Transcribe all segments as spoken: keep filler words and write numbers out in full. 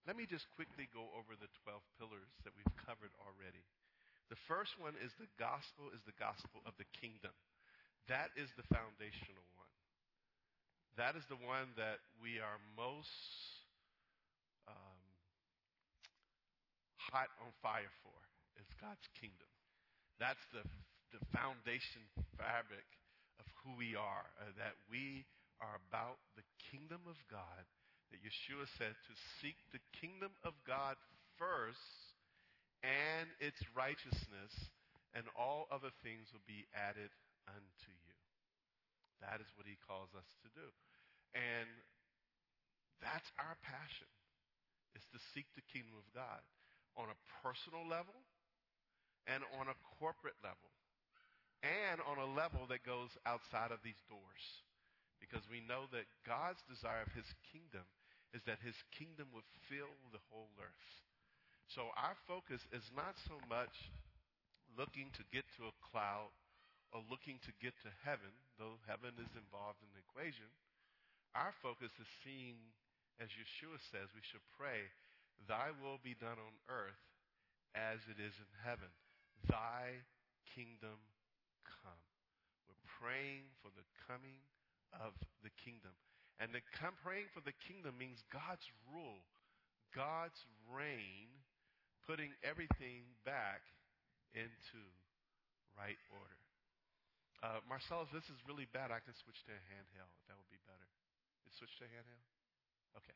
Let me just quickly go over the twelve pillars that we've covered already. The first one is the gospel is the gospel of the kingdom. That is the foundational one. That is the one that we are most um, hot on fire for. It's God's kingdom. That's the the foundation fabric of who we are, uh, that we are about the kingdom of God, that Yeshua said to seek the kingdom of God first and its righteousness, and all other things will be added unto you. That is what he calls us to do. And that's our passion, is to seek the kingdom of God on a personal level and on a corporate level and on a level that goes outside of these doors. Because we know that God's desire of his kingdom is that his kingdom would fill the whole earth. So our focus is not so much looking to get to a cloud or looking to get to heaven, though heaven is involved in the equation. Our focus is seeing, as Yeshua says, we should pray, thy will be done on earth as it is in heaven. Thy kingdom come. We're praying for the coming of the kingdom. And the come praying for the kingdom means God's rule, God's reign, putting everything back into right order. Uh, Marcel, if this is really bad, I can switch to a handheld. If that would be better. You switch to a handheld? Okay.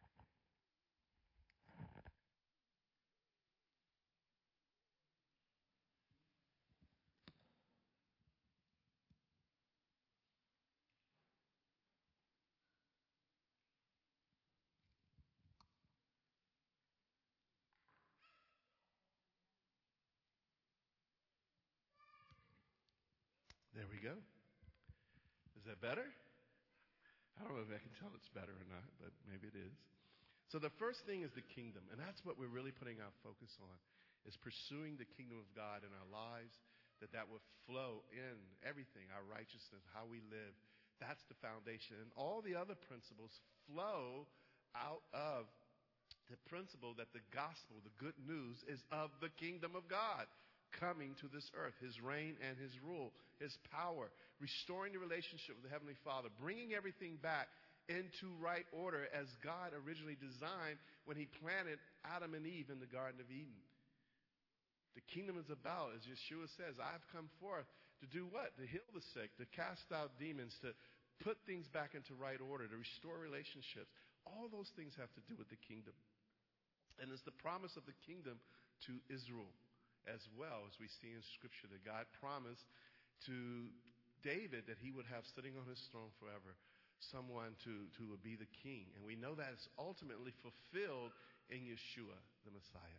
There we go. Is that better? I don't know if I can tell it's better or not, but maybe it is. So the first thing is the kingdom, and that's what we're really putting our focus on, is pursuing the kingdom of God in our lives, that that will flow in everything, our righteousness, how we live. That's the foundation. And all the other principles flow out of the principle that the gospel, the good news, is of the kingdom of God coming to this earth, his reign and his rule, his power, restoring the relationship with the Heavenly Father, bringing everything back into right order as God originally designed when he planted Adam and Eve in the Garden of Eden. The kingdom is about, as Yeshua says, I've come forth to do what? To heal the sick, to cast out demons, to put things back into right order, to restore relationships. All those things have to do with the kingdom. And it's the promise of the kingdom to Israel as well, as we see in Scripture, that God promised to David that he would have sitting on his throne forever someone to, to be the king. And we know that is ultimately fulfilled in Yeshua, the Messiah.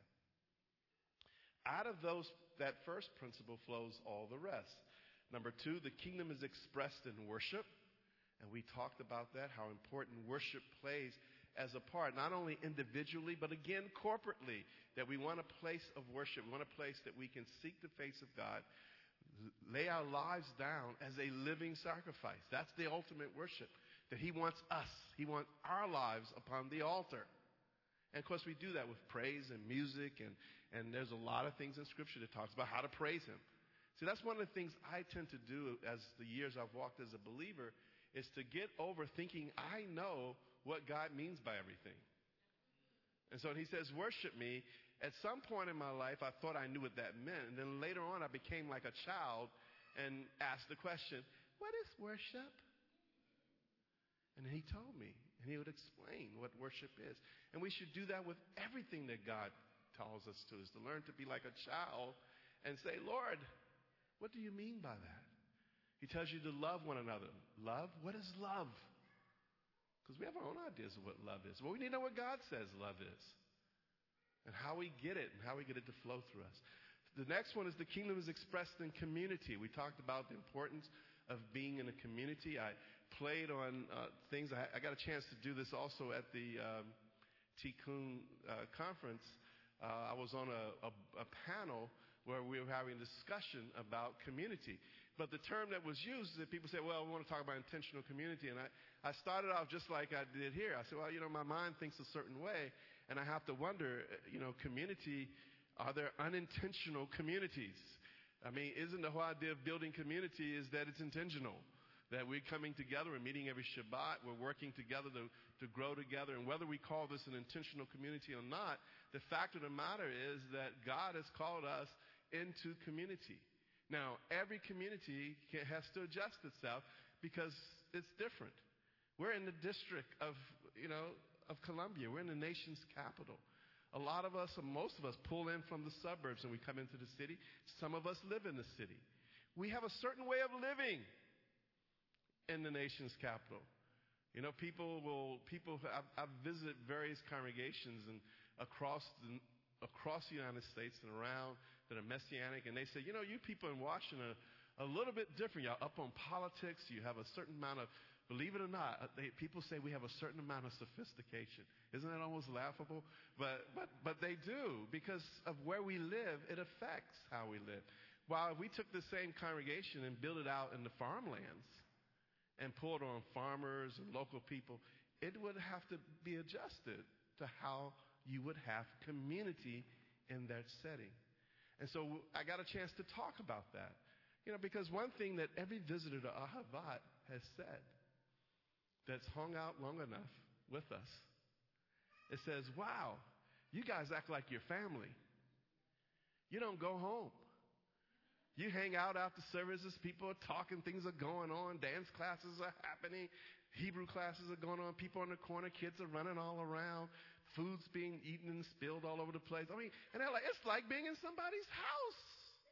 Out of those, that first principle flows all the rest. Number two, the kingdom is expressed in worship. And we talked about that, how important worship plays as a part, not only individually, but again, corporately, that we want a place of worship. We want a place that we can seek the face of God, lay our lives down as a living sacrifice. That's the ultimate worship, that he wants us. He wants our lives upon the altar. And of course, we do that with praise and music, and, and there's a lot of things in Scripture that talks about how to praise him. See, that's one of the things I tend to do as the years I've walked as a believer, is to get over thinking I know what God means by everything. And so when he says, worship me, at some point in my life, I thought I knew what that meant. And then later on, I became like a child and asked the question, what is worship? And he told me, and he would explain what worship is. And we should do that with everything that God tells us to, is to learn to be like a child and say, Lord, what do you mean by that? He tells you to love one another. Love? What is love? Because we have our own ideas of what love is. Well, we need to know what God says love is, and how we get it, and how we get it to flow through us. The next one is the kingdom is expressed in community. We talked about the importance of being in a community. I played on uh, things. I, I got a chance to do this also at the um, Tikkun uh, conference. Uh, I was on a, a, a panel where we were having a discussion about community. But the term that was used is that people say, well, we want to talk about intentional community. And I, I started off just like I did here. I said, well, you know, my mind thinks a certain way. And I have to wonder, you know, community, are there unintentional communities? I mean, isn't the whole idea of building community is that it's intentional? That we're coming together and meeting every Shabbat. We're working together to, to grow together. And whether we call this an intentional community or not, the fact of the matter is that God has called us into community. Now, every community can, has to adjust itself because it's different. We're in the district of, you know, of Columbia. We're in the nation's capital. A lot of us, or most of us, pull in from the suburbs and we come into the city. Some of us live in the city. We have a certain way of living in the nation's capital. You know, people will, people, I've, I've visited various congregations and across the, across the United States and around that are Messianic, and they say, you know, you people in Washington are a little bit different. You're up on politics. You have a certain amount of, believe it or not, they, people say we have a certain amount of sophistication. Isn't that almost laughable? But, but, but they do, because of where we live, it affects how we live. While if we took the same congregation and built it out in the farmlands and pulled on farmers and local people, it would have to be adjusted to how you would have community in that setting. And so I got a chance to talk about that. You know, because one thing that every visitor to Ahavat has said that's hung out long enough with us, it says, wow, you guys act like your family. You don't go home. You hang out after services, people are talking, things are going on, dance classes are happening, Hebrew classes are going on, people in the corner, kids are running all around, food's being eaten and spilled all over the place. I mean, and they're like, it's like being in somebody's house.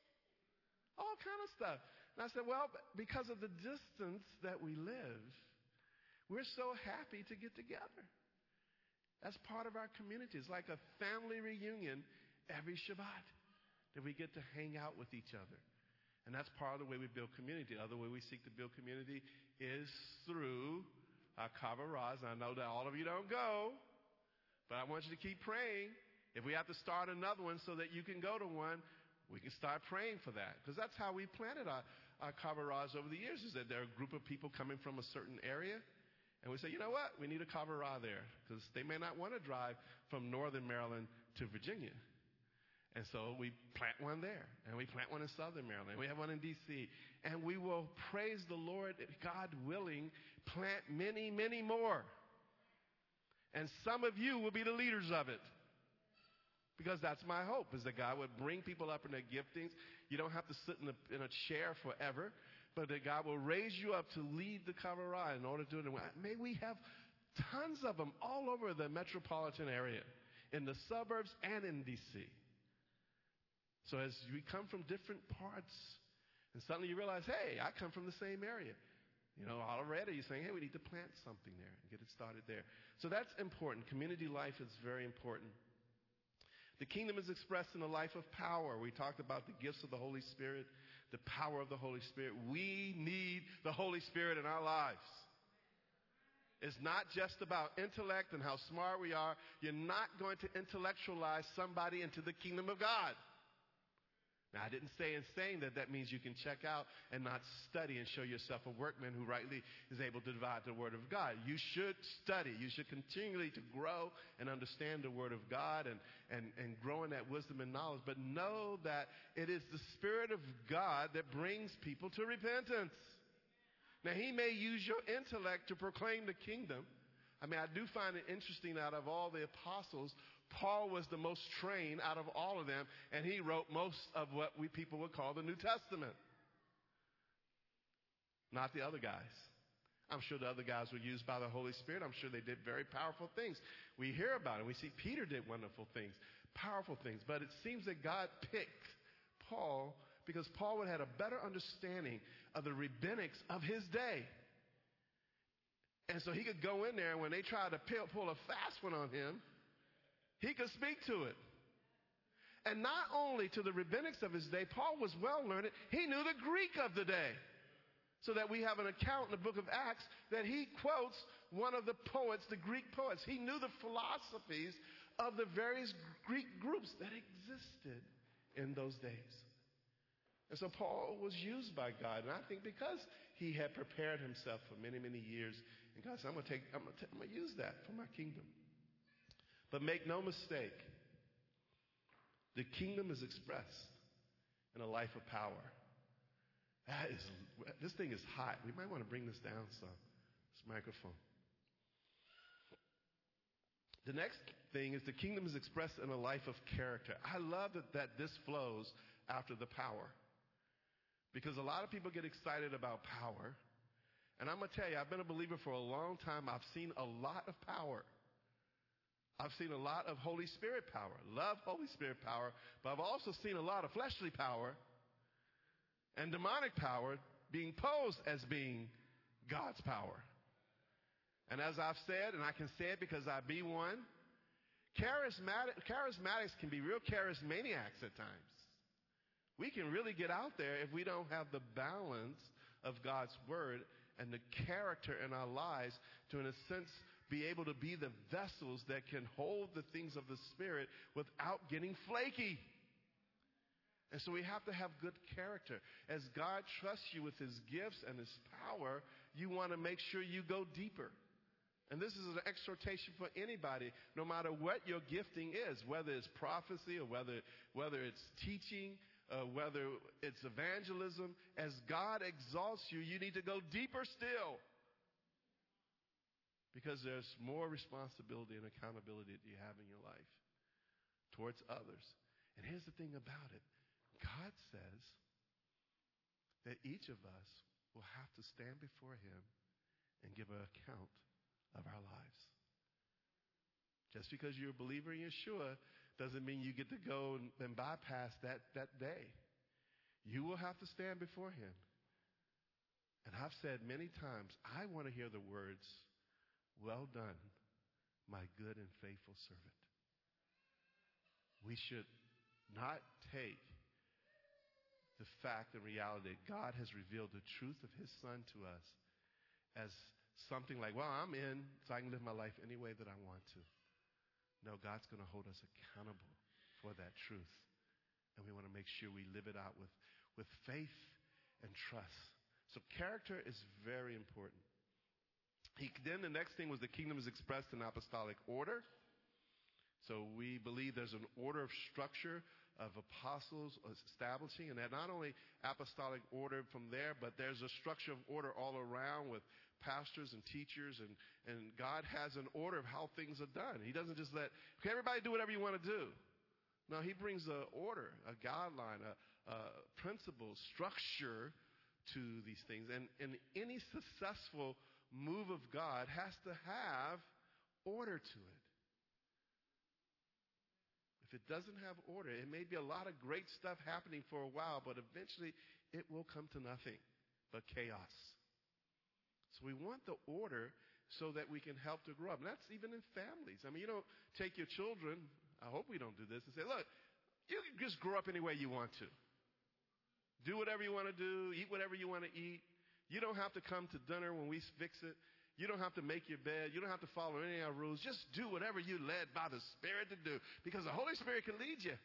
All kind of stuff. And I said, well, because of the distance that we live, we're so happy to get together. That's part of our community. It's like a family reunion every Shabbat that we get to hang out with each other. And that's part of the way we build community. The other way we seek to build community is through our kavaraz. I know that all of you don't go, but I want you to keep praying. If we have to start another one so that you can go to one, we can start praying for that. Because that's how we planted our, our kavaraz over the years, is that there are a group of people coming from a certain area. And we say, you know what? We need a kavara there because they may not want to drive from northern Maryland to Virginia. And so we plant one there, and we plant one in southern Maryland. We have one in D C And we will, praise the Lord, God willing, plant many, many more. And some of you will be the leaders of it. Because that's my hope, is that God would bring people up in their giftings. You don't have to sit in a, in a chair forever. But that God will raise you up to lead the kavara in order to do it. May we have tons of them all over the metropolitan area, in the suburbs and in D C So as we come from different parts, and suddenly you realize, hey, I come from the same area. You know, already you're saying, hey, we need to plant something there and get it started there. So that's important. Community life is very important. The kingdom is expressed in a life of power. We talked about the gifts of the Holy Spirit, the power of the Holy Spirit. We need the Holy Spirit in our lives. It's not just about intellect and how smart we are. You're not going to intellectualize somebody into the kingdom of God. Now, I didn't say in saying that that means you can check out and not study and show yourself a workman who rightly is able to divide the word of God. You should study. You should continually to grow and understand the word of God and, and, and grow in that wisdom and knowledge. But know that it is the Spirit of God that brings people to repentance. Now, he may use your intellect to proclaim the kingdom. I mean, I do find it interesting, out of all the apostles, Paul was the most trained out of all of them, and he wrote most of what we people would call the New Testament. Not the other guys. I'm sure the other guys were used by the Holy Spirit. I'm sure they did very powerful things. We hear about it. We see Peter did wonderful things, powerful things. But it seems that God picked Paul because Paul would have had a better understanding of the rabbinics of his day. And so he could go in there, and when they tried to pull a fast one on him, he could speak to it. And not only to the rabbinics of his day, Paul was well learned. He knew the Greek of the day. So that we have an account in the book of Acts that he quotes one of the poets, the Greek poets. He knew the philosophies of the various Greek groups that existed in those days. And so Paul was used by God. And I think because he had prepared himself for many, many years, and God said, I'm going to take, I'm going to, I'm going to use that for my kingdom. But make no mistake, the kingdom is expressed in a life of power. That is, this thing is hot. We might want to bring this down some, this microphone. The next thing is the kingdom is expressed in a life of character. I love that, that this flows after the power. Because a lot of people get excited about power. And I'm going to tell you, I've been a believer for a long time. I've seen a lot of power. I've seen a lot of Holy Spirit power. Love Holy Spirit power. But I've also seen a lot of fleshly power and demonic power being posed as being God's power. And as I've said, and I can say it because I be one, charismatic, charismatics can be real charismaniacs at times. We can really get out there if we don't have the balance of God's word and the character in our lives to, in a sense, be able to be the vessels that can hold the things of the Spirit without getting flaky. And so we have to have good character. As God trusts you with his gifts and his power, you want to make sure you go deeper. And this is an exhortation for anybody, no matter what your gifting is, whether it's prophecy or whether, whether it's teaching, uh, whether it's evangelism. As God exalts you, you need to go deeper still. Because there's more responsibility and accountability that you have in your life towards others. And here's the thing about it. God says that each of us will have to stand before him and give an account of our lives. Just because you're a believer in Yeshua doesn't mean you get to go and, and bypass that, that day. You will have to stand before him. And I've said many times, I want to hear the words, "Well done, my good and faithful servant." We should not take the fact and reality that God has revealed the truth of his son to us as something like, well, I'm in, so I can live my life any way that I want to. No, God's going to hold us accountable for that truth. And we want to make sure we live it out with, with faith and trust. So character is very important. He, then the next thing was the kingdom is expressed in apostolic order. So we believe there's an order of structure of apostles establishing, and that not only apostolic order from there, but there's a structure of order all around with pastors and teachers, and, and God has an order of how things are done. He doesn't just let, okay, everybody do whatever you want to do. No, he brings an order, a guideline, a, a principle, structure to these things. And, and any successful move of God has to have order to it. If it doesn't have order, it may be a lot of great stuff happening for a while, but eventually it will come to nothing but chaos. So we want the order so that we can help to grow up. And that's even in families. I mean, you don't take your children, I hope we don't do this, and say, look, you can just grow up any way you want to. Do whatever you want to do, eat whatever you want to eat. You don't have to come to dinner when we fix it. You don't have to make your bed. You don't have to follow any of our rules. Just do whatever you're led by the Spirit to do, because the Holy Spirit can lead you.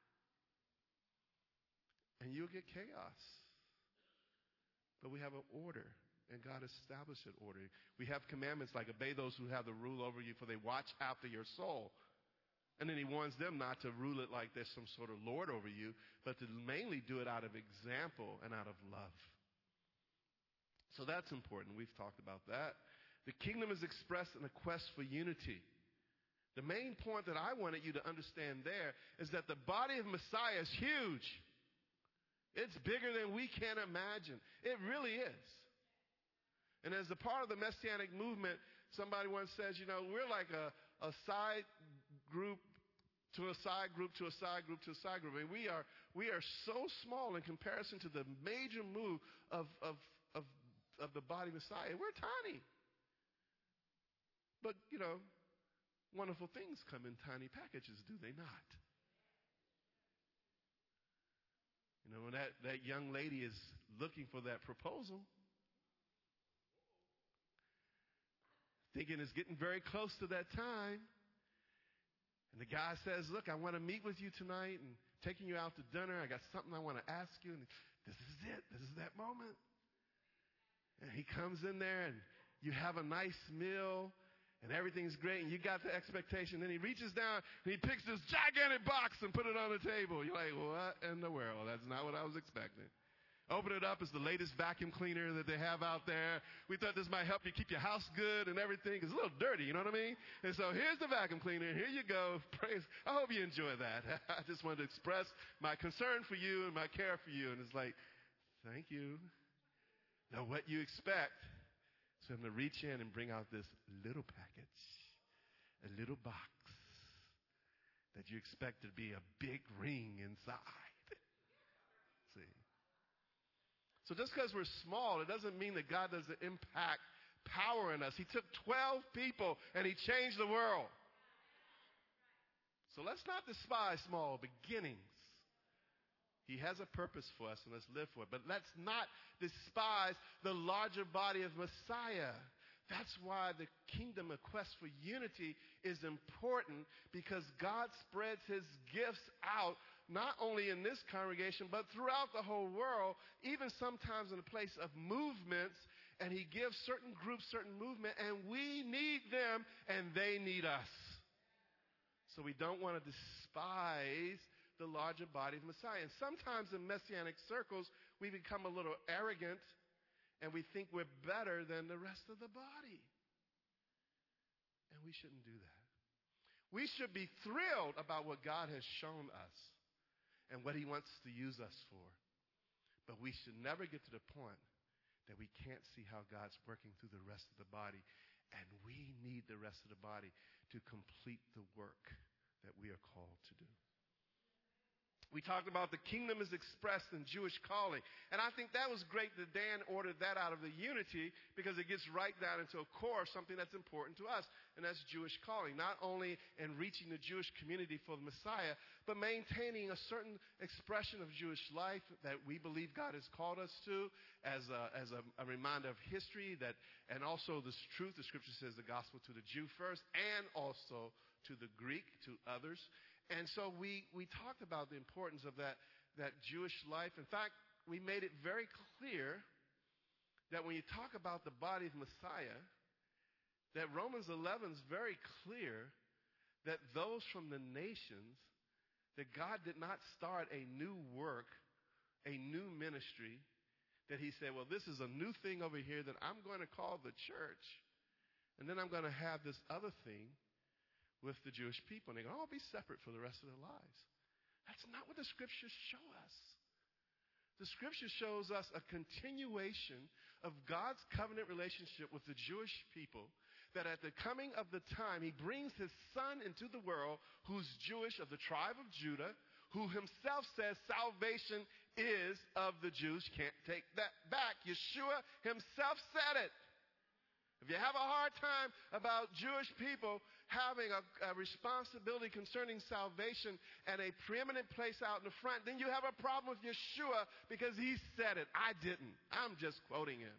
And you'll get chaos. But we have an order, and God established an order. We have commandments like obey those who have the rule over you, for they watch after your soul. And then he warns them not to rule it like there's some sort of lord over you, but to mainly do it out of example and out of love. So that's important. We've talked about that. The kingdom is expressed in a quest for unity. The main point that I wanted you to understand there is that the body of Messiah is huge. It's bigger than we can imagine. It really is. And as a part of the Messianic movement, somebody once says, you know, we're like a, a side group to a side group to a side group to a side group. And we are we are so small in comparison to the major move of, of, of, of the body of Messiah. We're tiny. But, you know, wonderful things come in tiny packages, do they not? You know, when that, that young lady is looking for that proposal, thinking it's getting very close to that time, and the guy says, look, I want to meet with you tonight and taking you out to dinner. I got something I want to ask you. And this is it. This is that moment. And he comes in there, and you have a nice meal. And everything's great, and you got the expectation. Then he reaches down, and he picks this gigantic box and put it on the table. You're like, what in the world? That's not what I was expecting. Open it up. It's the latest vacuum cleaner that they have out there. We thought this might help you keep your house good and everything. It's a little dirty, you know what I mean? And so here's the vacuum cleaner. Here you go. Praise. I hope you enjoy that. I just wanted to express my concern for you and my care for you. And it's like, thank you. Now, what you expect is for him to reach in and bring out this little package, a little box that you expect to be a big ring inside. See? So just because we're small, it doesn't mean that God doesn't impact power in us. He took twelve people and he changed the world. So let's not despise small beginnings. He has a purpose for us, and let's live for it. But let's not despise the larger body of Messiah. That's why the kingdom, a quest for unity, is important, because God spreads his gifts out not only in this congregation, but throughout the whole world, even sometimes in a place of movements, and he gives certain groups certain movement, and we need them, and they need us. So we don't want to despise the larger body of Messiah. And sometimes in messianic circles, we become a little arrogant, and we think we're better than the rest of the body. And we shouldn't do that. We should be thrilled about what God has shown us and what he wants to use us for. But we should never get to the point that we can't see how God's working through the rest of the body. And we need the rest of the body to complete the work that we are called to do. We talked about the kingdom is expressed in Jewish calling. And I think that was great that Dan ordered that out of the unity, because it gets right down into a core of something that's important to us, and that's Jewish calling. Not only in reaching the Jewish community for the Messiah, but maintaining a certain expression of Jewish life that we believe God has called us to as a, as a, a reminder of history, that, and also this truth. The scripture says the gospel to the Jew first, and also to the Greek, to others. And so we, we talked about the importance of that, that Jewish life. In fact, we made it very clear that when you talk about the body of Messiah, that Romans eleven is very clear that those from the nations, that God did not start a new work, a new ministry, that he said, well, this is a new thing over here that I'm going to call the church, and then I'm going to have this other thing with the Jewish people, and they're going to all be separate for the rest of their lives. That's not what the scriptures show us. The scripture shows us a continuation of God's covenant relationship with the Jewish people, that at the coming of the time, he brings his son into the world who's Jewish, of the tribe of Judah, who himself says salvation is of the Jews. Can't take that back. Yeshua himself said it. If you have a hard time about Jewish people having a, a responsibility concerning salvation and a preeminent place out in the front, then you have a problem with Yeshua, because he said it. I didn't. I'm just quoting him.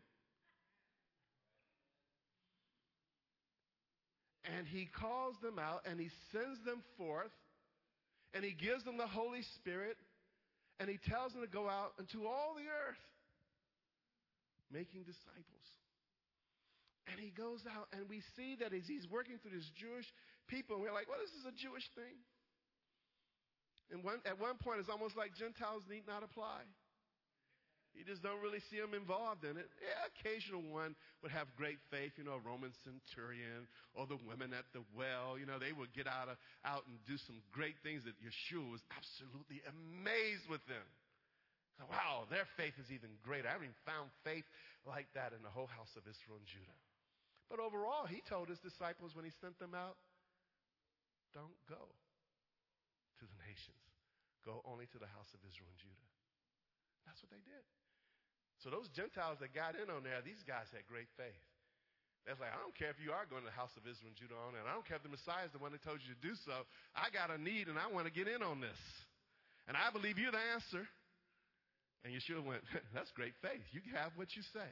And he calls them out, and he sends them forth, and he gives them the Holy Spirit, and he tells them to go out into all the earth, making disciples. And he goes out, and we see that as he's working through this Jewish people, and we're like, well, this is a Jewish thing. And one, at one point, it's almost like Gentiles need not apply. You just don't really see them involved in it. Yeah, occasional one would have great faith, you know, a Roman centurion, or the women at the well. You know, they would get out, of, out and do some great things that Yeshua was absolutely amazed with them. Wow, their faith is even greater. I haven't even found faith like that in the whole house of Israel and Judah. But overall, he told his disciples when he sent them out, don't go to the nations. Go only to the house of Israel and Judah. That's what they did. So those Gentiles that got in on there, these guys had great faith. They're like, I don't care if you are going to the house of Israel and Judah on it. I don't care if the Messiah is the one that told you to do so. I got a need, and I want to get in on this. And I believe you're the answer. And Yeshua went, that's great faith. You have what you say.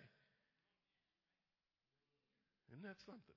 Isn't that something?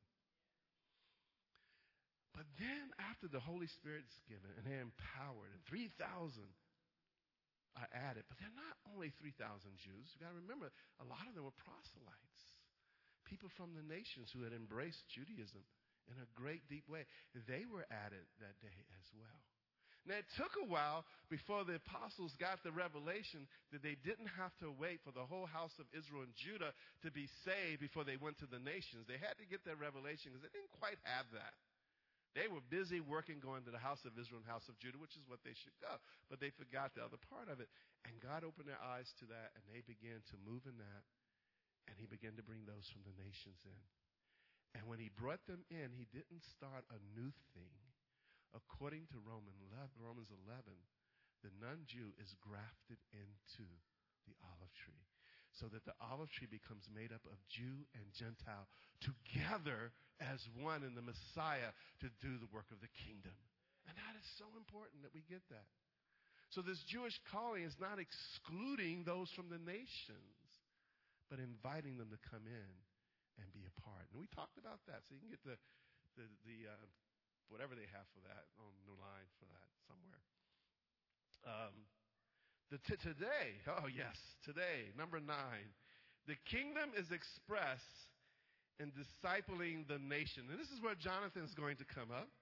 But then after the Holy Spirit's given and they're empowered, and three thousand are added, but they're not only three thousand Jews. You've got to remember, a lot of them were proselytes, people from the nations who had embraced Judaism in a great deep way. They were added that day as well. Now, it took a while before the apostles got the revelation that they didn't have to wait for the whole house of Israel and Judah to be saved before they went to the nations. They had to get that revelation because they didn't quite have that. They were busy working, going to the house of Israel and house of Judah, which is what they should go. But they forgot the other part of it. And God opened their eyes to that, and they began to move in that. And he began to bring those from the nations in. And when he brought them in, he didn't start a new thing. According to Romans eleven, the non-Jew is grafted into the olive tree so that the olive tree becomes made up of Jew and Gentile together as one in the Messiah to do the work of the kingdom. And that is so important that we get that. So this Jewish calling is not excluding those from the nations, but inviting them to come in and be a part. And we talked about that. So you can get the, the, the uh, whatever they have for that on the line for that somewhere. Um, the t- today, oh yes, today, number nine, the kingdom is expressed in discipling the nation. And this is where Jonathan's going to come up.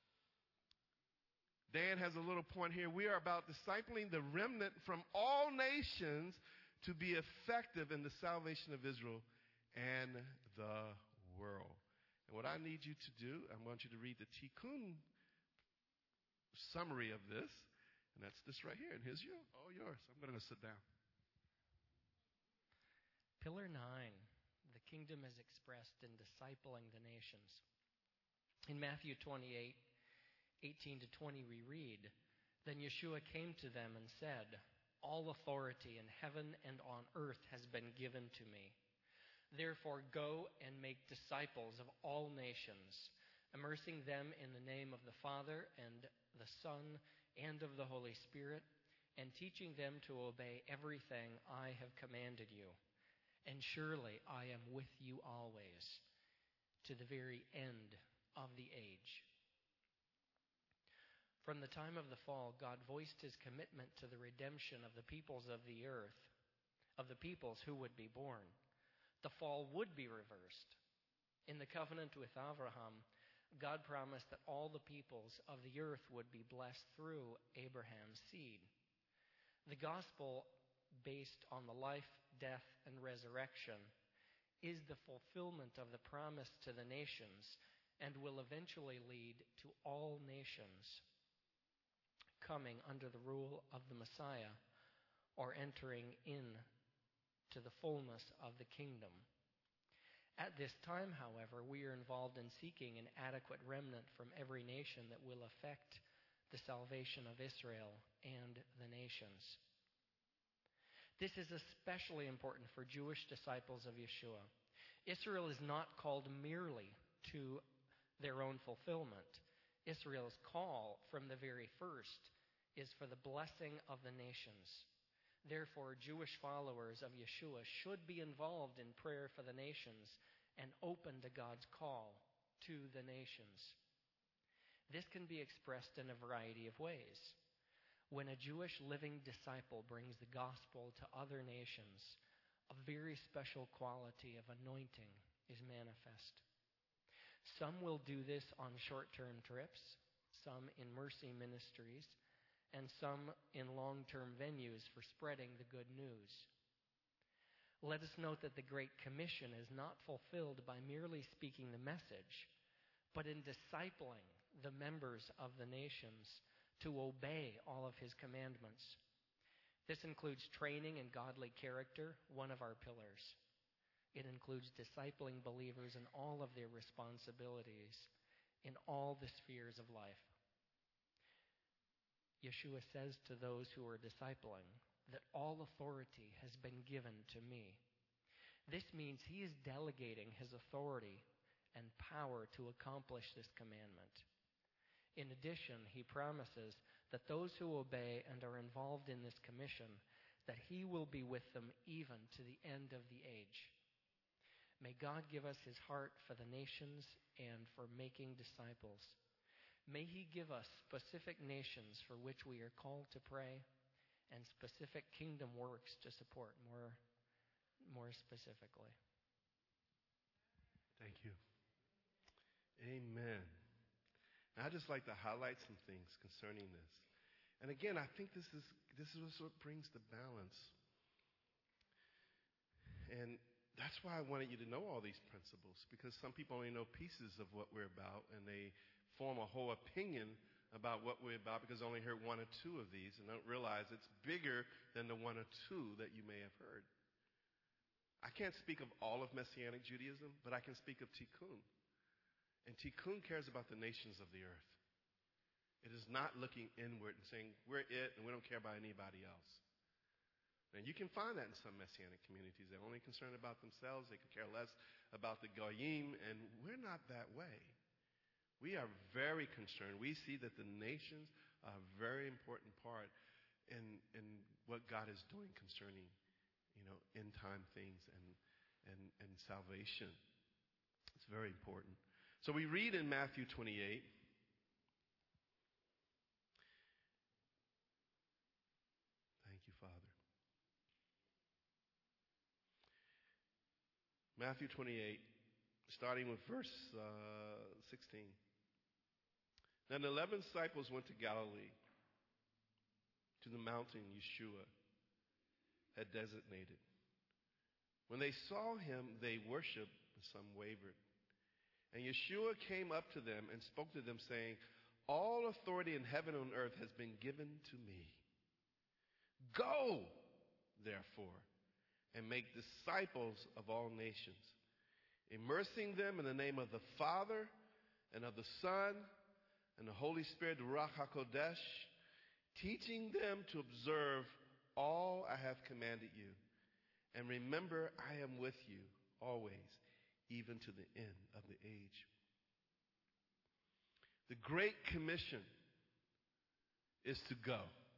Dan has a little point here. We are about discipling the remnant from all nations to be effective in the salvation of Israel and the world. And what I need you to do, I want you to read the Tikkun summary of this. And that's this right here. And here's you. All yours. I'm going to sit down. Pillar nine. The kingdom is expressed in discipling the nations. In Matthew twenty-eight, eighteen to twenty, we read, Then Yeshua came to them and said, All authority in heaven and on earth has been given to me. Therefore, go and make disciples of all nations, immersing them in the name of the Father and the Son and of the Holy Spirit, and teaching them to obey everything I have commanded you. And surely I am with you always, to the very end of the age. From the time of the fall, God voiced his commitment to the redemption of the peoples of the earth, of the peoples who would be born. The fall would be reversed. In the covenant with Abraham, God promised that all the peoples of the earth would be blessed through Abraham's seed. The gospel, based on the life, death, and resurrection, is the fulfillment of the promise to the nations and will eventually lead to all nations coming under the rule of the Messiah or entering in to the fullness of the kingdom. At this time, however, we are involved in seeking an adequate remnant from every nation that will affect the salvation of Israel and the nations. This is especially important for Jewish disciples of Yeshua. Israel is not called merely to their own fulfillment. Israel's call from the very first is for the blessing of the nations. Therefore, Jewish followers of Yeshua should be involved in prayer for the nations and open to God's call to the nations. This can be expressed in a variety of ways. When a Jewish living disciple brings the gospel to other nations, a very special quality of anointing is manifest. Some will do this on short-term trips, some in mercy ministries, and some in long-term venues for spreading the good news. Let us note that the Great Commission is not fulfilled by merely speaking the message, but in discipling the members of the nations to obey all of his commandments. This includes training in godly character, one of our pillars. It includes discipling believers in all of their responsibilities in all the spheres of life. Yeshua says to those who are discipling that all authority has been given to me. This means he is delegating his authority and power to accomplish this commandment. In addition, he promises that those who obey and are involved in this commission, that he will be with them even to the end of the age. May God give us his heart for the nations and for making disciples. May he give us specific nations for which we are called to pray and specific kingdom works to support more, more specifically. Thank you. Amen. And I just like to highlight some things concerning this. And again, I think this is this is what brings the balance. And that's why I wanted you to know all these principles, because some people only know pieces of what we're about, and they form a whole opinion about what we're about because they only heard one or two of these and don't realize it's bigger than the one or two that you may have heard. I can't speak of all of Messianic Judaism, but I can speak of Tikkun. And Tikkun cares about the nations of the earth. It is not looking inward and saying, we're it and we don't care about anybody else. And you can find that in some Messianic communities. They're only concerned about themselves. They could care less about the Goyim, and we're not that way. We are very concerned. We see that the nations are a very important part in, in what God is doing concerning, you know, end time things and, and, and salvation. It's very important. So we read in Matthew twenty-eight. Thank you, Father. Matthew twenty-eight, starting with verse uh, sixteen. Then the eleven disciples went to Galilee, to the mountain Yeshua had designated. When they saw him, they worshipped, but some wavered. And Yeshua came up to them and spoke to them, saying, all authority in heaven and on earth has been given to me. Go, therefore, and make disciples of all nations, immersing them in the name of the Father and of the Son and the Holy Spirit, the Ruach HaKodesh, teaching them to observe all I have commanded you. And remember, I am with you always, even to the end of the age. The Great Commission is to go.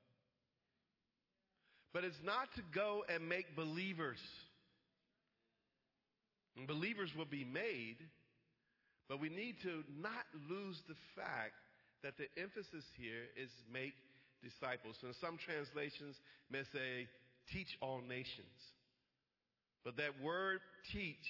But it's not to go and make believers. And believers will be made, but we need to not lose the fact that the emphasis here is make disciples. So in some translations may say, teach all nations. But that word teach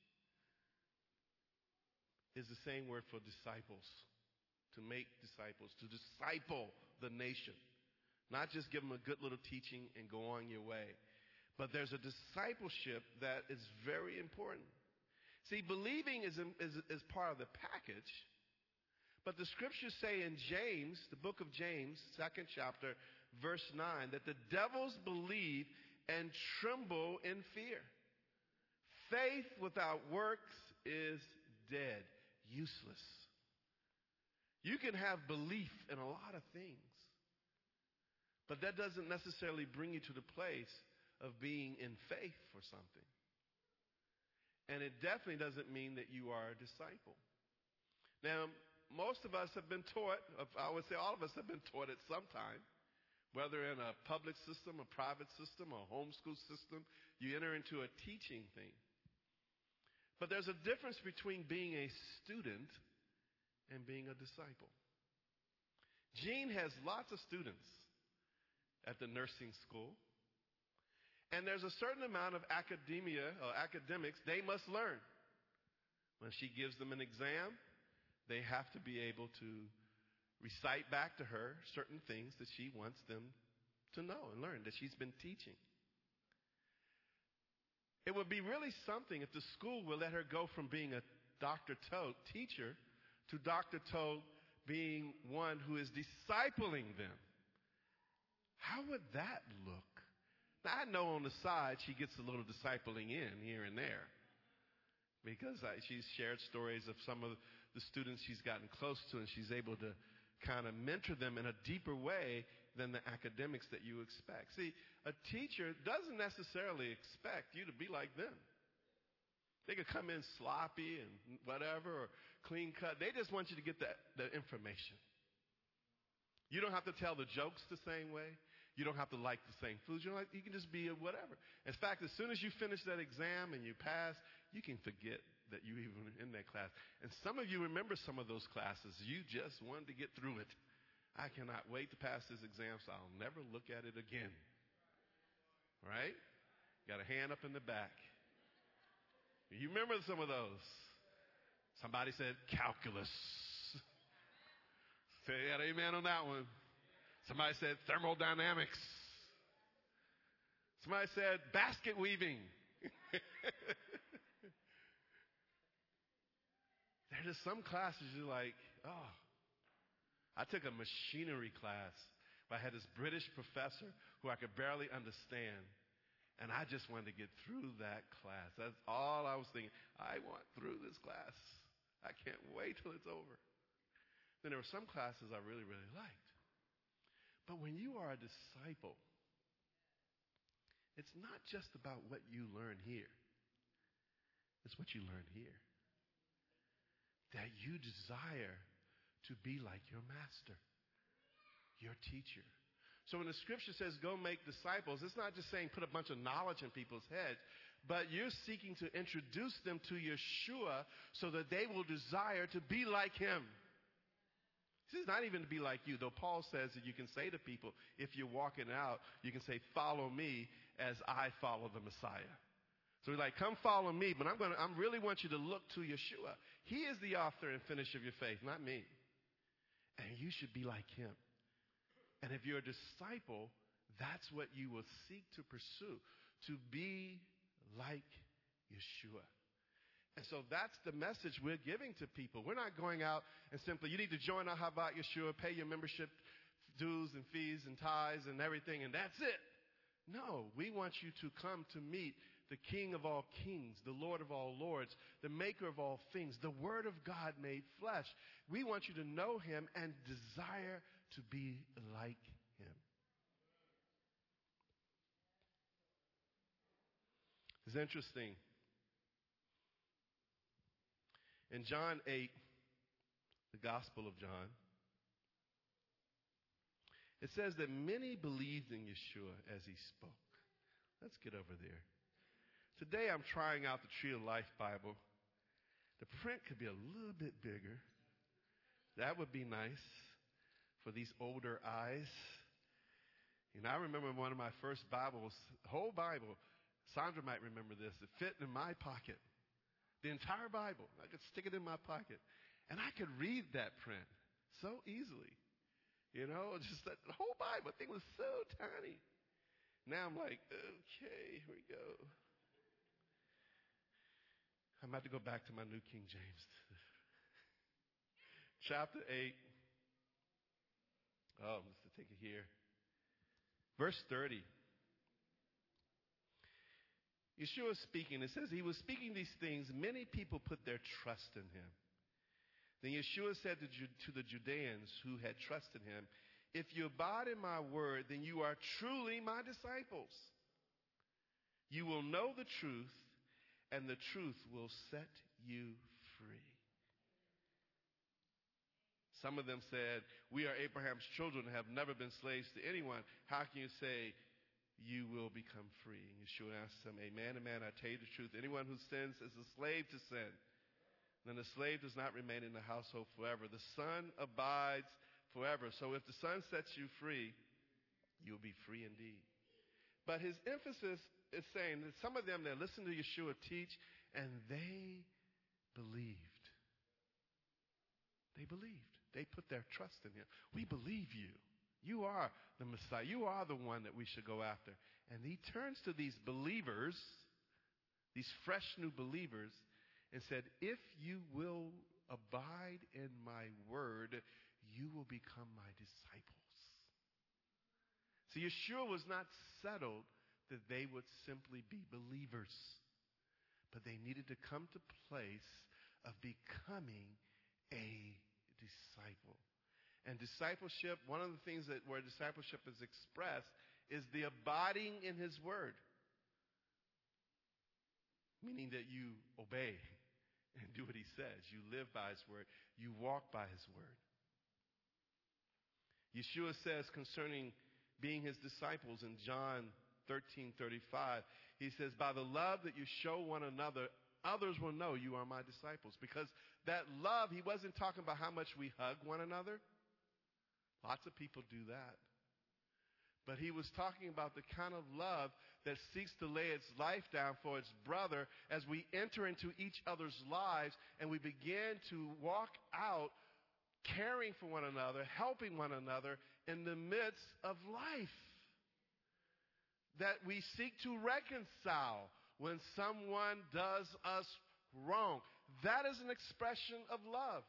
is the same word for disciples. To make disciples, to disciple the nation. Not just give them a good little teaching and go on your way. But there's a discipleship that is very important. See, believing is, is, is part of the package. But the scriptures say in James, the book of James, second chapter, verse nine, that the devils believe and tremble in fear. Faith without works is dead, useless. You can have belief in a lot of things, but that doesn't necessarily bring you to the place of being in faith for something. And it definitely doesn't mean that you are a disciple. Now, most of us have been taught, I would say all of us have been taught at some time, whether in a public system, a private system, a homeschool system, you enter into a teaching thing. But there's a difference between being a student and being a disciple. Jean has lots of students at the nursing school. And there's a certain amount of academia or academics they must learn. When she gives them an exam, they have to be able to recite back to her certain things that she wants them to know and learn, that she's been teaching. It would be really something if the school would let her go from being a Doctor Toad teacher to Doctor Toad being one who is discipling them. How would that look? Now, I know on the side she gets a little discipling in here and there because I, she's shared stories of some of the students she's gotten close to, and she's able to kind of mentor them in a deeper way than the academics that you expect. See, a teacher doesn't necessarily expect you to be like them. They could come in sloppy and whatever, or clean cut. They just want you to get the, the information. You don't have to tell the jokes the same way. You don't have to like the same foods. You, don't like, you can just be a whatever. In fact, as soon as you finish that exam and you pass, you can forget that you even were in that class. And some of you remember some of those classes. You just wanted to get through it. I cannot wait to pass this exam so I'll never look at it again. Right? Got a hand up in the back. You remember some of those. Somebody said calculus. Say that amen on that one. Somebody said thermodynamics. Somebody said basket weaving. There are some classes you're like, oh. I took a machinery class. I had this British professor who I could barely understand. And I just wanted to get through that class. That's all I was thinking. I want through this class. I can't wait till it's over. Then there were some classes I really, really liked. But when you are a disciple, it's not just about what you learn here. It's what you learn here. That you desire to be like your master, your teacher. So when the scripture says go make disciples, it's not just saying put a bunch of knowledge in people's heads, but you're seeking to introduce them to Yeshua so that they will desire to be like him. This is not even to be like you, though Paul says that you can say to people, if you're walking out, you can say, follow me as I follow the Messiah. So he's like, come follow me, but I'm going to, I really want you to look to Yeshua. He is the author and finisher of your faith, not me. And you should be like him. And if you're a disciple, that's what you will seek to pursue, to be like Yeshua. And so that's the message we're giving to people. We're not going out and simply, you need to join our Havat Yeshua, pay your membership dues and fees and tithes and everything, and that's it. No, we want you to come to meet the King of all kings, the Lord of all lords, the maker of all things, the Word of God made flesh. We want you to know him and desire to be like him. It's interesting. In John eight, the Gospel of John, it says that many believed in Yeshua as he spoke. Let's get over there. Today I'm trying out the Tree of Life Bible. The print could be a little bit bigger. That would be nice for these older eyes. And I remember one of my first Bibles, the whole Bible, Sandra might remember this, it fit in my pocket. The entire Bible. I could stick it in my pocket. And I could read that print so easily. You know, just that the whole Bible thing was so tiny. Now I'm like, okay, here we go. I'm about to go back to my New King James. Chapter eight. Oh, just to take it here. Verse thirty. Yeshua speaking, it says he was speaking these things. Many people put their trust in him. Then Yeshua said to, Ju- to the Judeans who had trusted him, if you abide in my word, then you are truly my disciples. You will know the truth, and the truth will set you free. Some of them said, we are Abraham's children and have never been slaves to anyone. How can you say you will become free? And Yeshua asked them, amen, amen, I tell you the truth. Anyone who sins is a slave to sin. Then the slave does not remain in the household forever. The Son abides forever. So if the Son sets you free, you'll be free indeed. But his emphasis is saying that some of them, they listened to Yeshua teach, and they believed. They believed. They put their trust in him. We believe you. You are the Messiah. You are the one that we should go after. And he turns to these believers, these fresh new believers, and said, if you will abide in my word, you will become my disciples. So Yeshua was not settled that they would simply be believers, but they needed to come to a place of becoming a disciple. And discipleship, one of the things that where discipleship is expressed is the abiding in his word. Meaning that you obey and do what he says. You live by his word. You walk by his word. Yeshua says concerning being his disciples in John thirteen thirty-five, he says, by the love that you show one another, others will know you are my disciples. Because that love, he wasn't talking about how much we hug one another. Lots of people do that. But he was talking about the kind of love that seeks to lay its life down for its brother as we enter into each other's lives and we begin to walk out caring for one another, helping one another in the midst of life. That we seek to reconcile when someone does us wrong. That is an expression of love.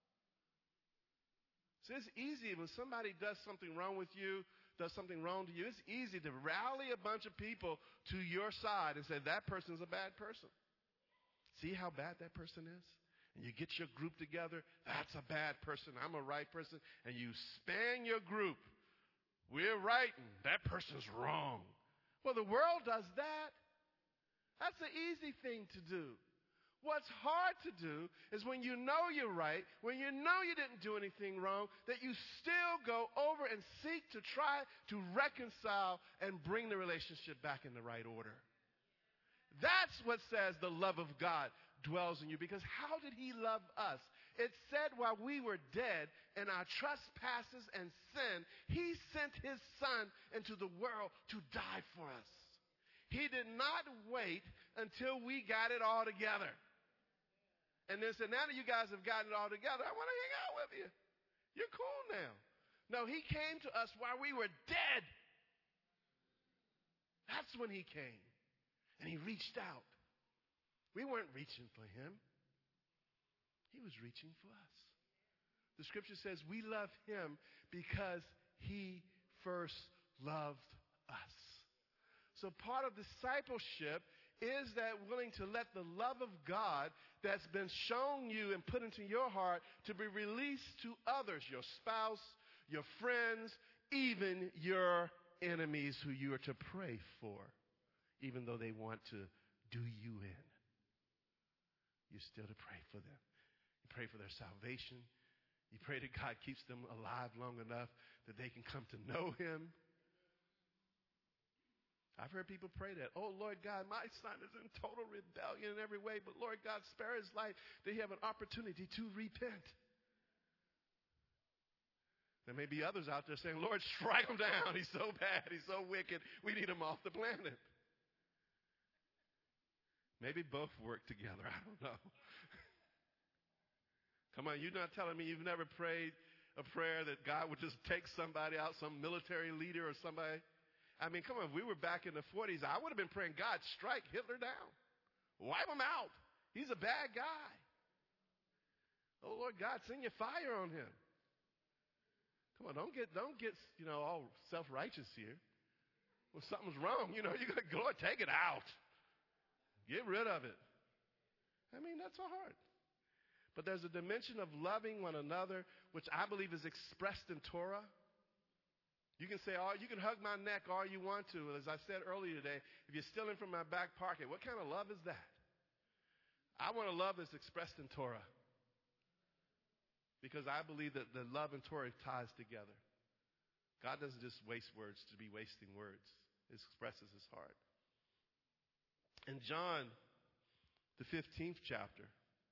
So it's easy when somebody does something wrong with you, does something wrong to you, it's easy to rally a bunch of people to your side and say, that person's a bad person. See how bad that person is? And you get your group together, that's a bad person, I'm a right person, and you span your group. We're right, and that person's wrong. Well, the world does that. That's an easy thing to do. What's hard to do is when you know you're right, when you know you didn't do anything wrong, that you still go over and seek to try to reconcile and bring the relationship back in the right order. That's what says the love of God dwells in you. Because how did he love us? It said while we were dead in our trespasses and sin, he sent his son into the world to die for us. He did not wait until we got it all together. And then said, now that you guys have gotten it all together, I want to hang out with you. You're cool now. No, he came to us while we were dead. That's when he came. And he reached out. We weren't reaching for him. He was reaching for us. The scripture says we love him because he first loved us. So part of discipleship is that willing to let the love of God that's been shown you and put into your heart to be released to others, your spouse, your friends, even your enemies who you are to pray for, even though they want to do you in. You're still to pray for them. You pray for their salvation. You pray that God keeps them alive long enough that they can come to know him. I've heard people pray that. Oh, Lord God, my son is in total rebellion in every way, but Lord God, spare his life that he have an opportunity to repent. There may be others out there saying, Lord, strike him down. He's so bad. He's so wicked. We need him off the planet. Maybe both work together. I don't know. Come on, you're not telling me you've never prayed a prayer that God would just take somebody out, some military leader or somebody. I mean, come on, if we were back in the forties, I would have been praying, God, strike Hitler down. Wipe him out. He's a bad guy. Oh, Lord God, send your fire on him. Come on, don't get, don't get, you know, all self-righteous here. Well, something's wrong, you know, you got to go, Lord, take it out. Get rid of it. I mean, that's so hard. But there's a dimension of loving one another, which I believe is expressed in Torah. You can say, oh, you can hug my neck all you want to. As I said earlier today, if you're stealing from my back pocket, what kind of love is that? I want a love that's expressed in Torah. Because I believe that the love and Torah ties together. God doesn't just waste words to be wasting words. It expresses his heart. In John, the fifteenth chapter,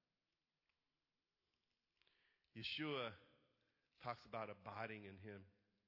Yeshua talks about abiding in him.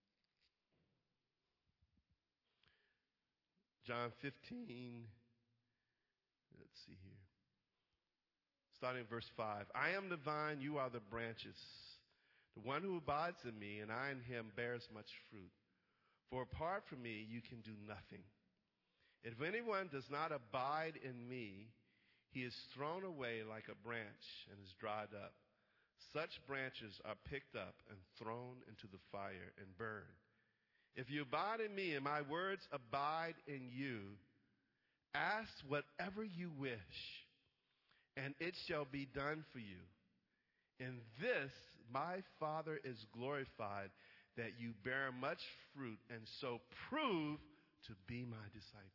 John fifteen, let's see here. Starting in verse five. I am the vine, you are the branches. The one who abides in me and I in him bears much fruit. For apart from me, you can do nothing. If anyone does not abide in me, he is thrown away like a branch and is dried up. Such branches are picked up and thrown into the fire and burned. If you abide in me and my words abide in you, ask whatever you wish, and it shall be done for you. In this my Father is glorified, that you bear much fruit and so prove to be my disciples.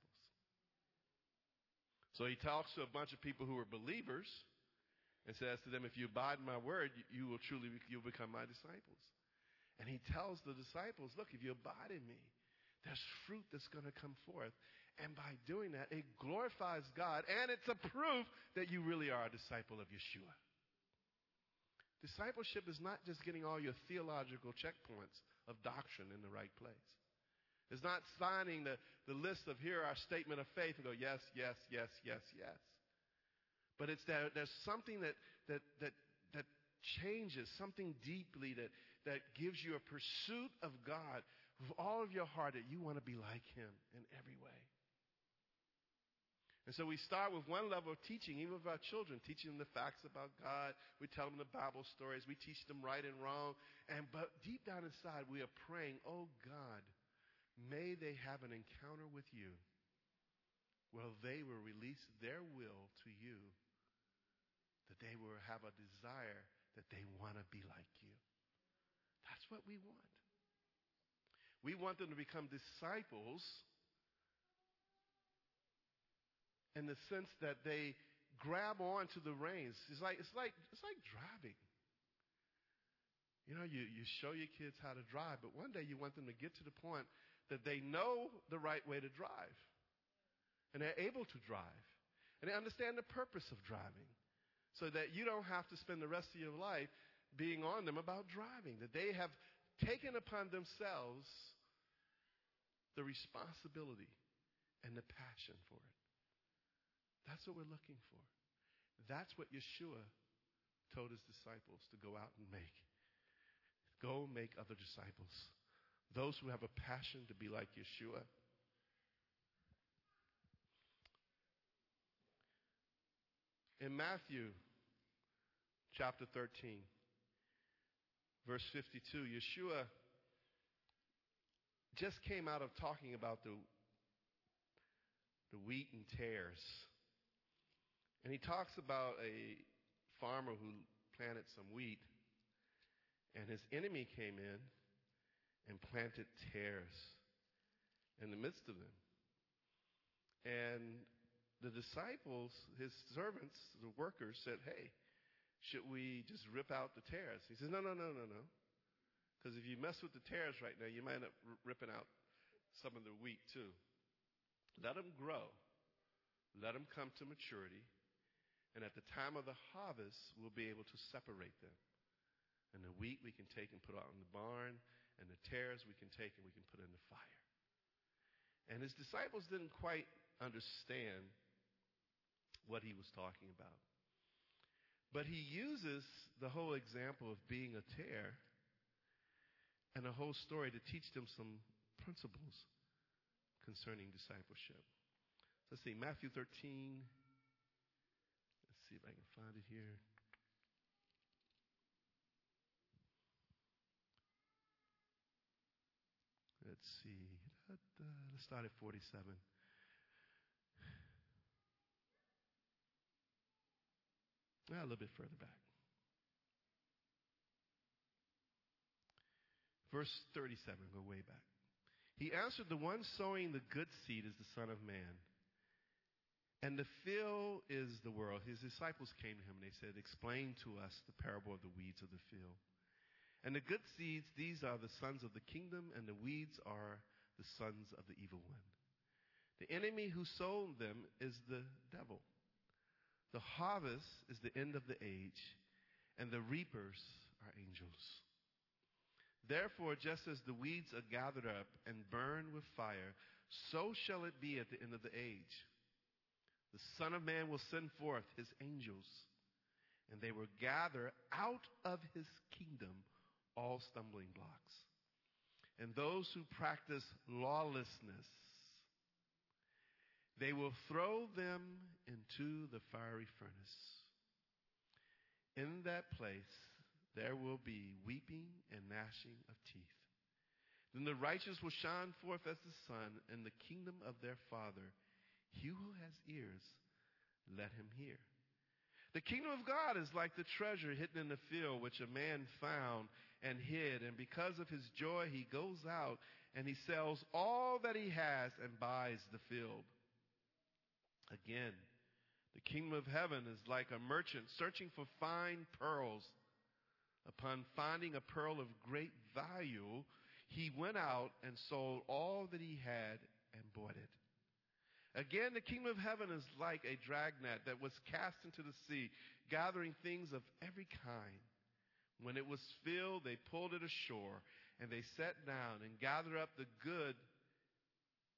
So he talks to a bunch of people who are believers and says to them, if you abide in my word, you will truly you'll become my disciples. And he tells the disciples, look, if you abide in me, there's fruit that's going to come forth. And by doing that, it glorifies God. And it's a proof that you really are a disciple of Yeshua. Discipleship is not just getting all your theological checkpoints of doctrine in the right place. It's not signing the, the list of here our statement of faith and go, yes, yes, yes, yes, yes. But it's that there's something that that that that changes, something deeply that, that gives you a pursuit of God with all of your heart that you want to be like him in every way. And so we start with one level of teaching, even with our children, teaching them the facts about God. We tell them the Bible stories. We teach them right and wrong. And but deep down inside, we are praying, oh God, may they have an encounter with you where they will release their will to you, that they will have a desire that they want to be like you. That's what we want. We want them to become disciples in the sense that they grab onto the reins. It's like it's like it's like driving. You know, you, you show your kids how to drive, but one day you want them to get to the point that they know the right way to drive. And they're able to drive. And they understand the purpose of driving. So that you don't have to spend the rest of your life being on them about driving. That they have taken upon themselves the responsibility and the passion for it. That's what we're looking for. That's what Yeshua told his disciples to go out and make. Go make other disciples. Those who have a passion to be like Yeshua. In Matthew chapter thirteen, verse fifty-two, Yeshua just came out of talking about the, the wheat and tares. And he talks about a farmer who planted some wheat, and his enemy came in and planted tares in the midst of them. And the disciples, his servants, the workers, said, hey, should we just rip out the tares? He says, no, no, no, no, no. Because if you mess with the tares right now, you might end up r- ripping out some of the wheat too. Let them grow. Let them come to maturity. And at the time of the harvest, we'll be able to separate them. And the wheat we can take and put out in the barn, and the tares we can take and we can put in the fire. And his disciples didn't quite understand what he was talking about. But he uses the whole example of being a tare and the whole story to teach them some principles concerning discipleship. So let's see, Matthew thirteen. Let's see if I can find it here. Let's see. Let's start at forty-seven. Ah, a little bit further back. Verse thirty-seven, go way back. He answered, the one sowing the good seed is the Son of Man. And the field is the world. His disciples came to him and they said, explain to us the parable of the weeds of the field. And the good seeds, these are the sons of the kingdom, and the weeds are the sons of the evil one. The enemy who sowed them is the devil. The harvest is the end of the age, and the reapers are angels. Therefore, just as the weeds are gathered up and burned with fire, so shall it be at the end of the age. The Son of Man will send forth his angels, and they will gather out of his kingdom all stumbling blocks, and those who practice lawlessness, they will throw them into the fiery furnace. In that place there will be weeping and gnashing of teeth. Then the righteous will shine forth as the sun in the kingdom of their Father. He who has ears, let him hear. The kingdom of God is like the treasure hidden in the field, which a man found and hid. And because of his joy, he goes out and he sells all that he has and buys the field. Again, the kingdom of heaven is like a merchant searching for fine pearls. Upon finding a pearl of great value, he went out and sold all that he had and bought it. Again, the kingdom of heaven is like a dragnet that was cast into the sea, gathering things of every kind. When it was filled, they pulled it ashore, and they sat down and gathered up the good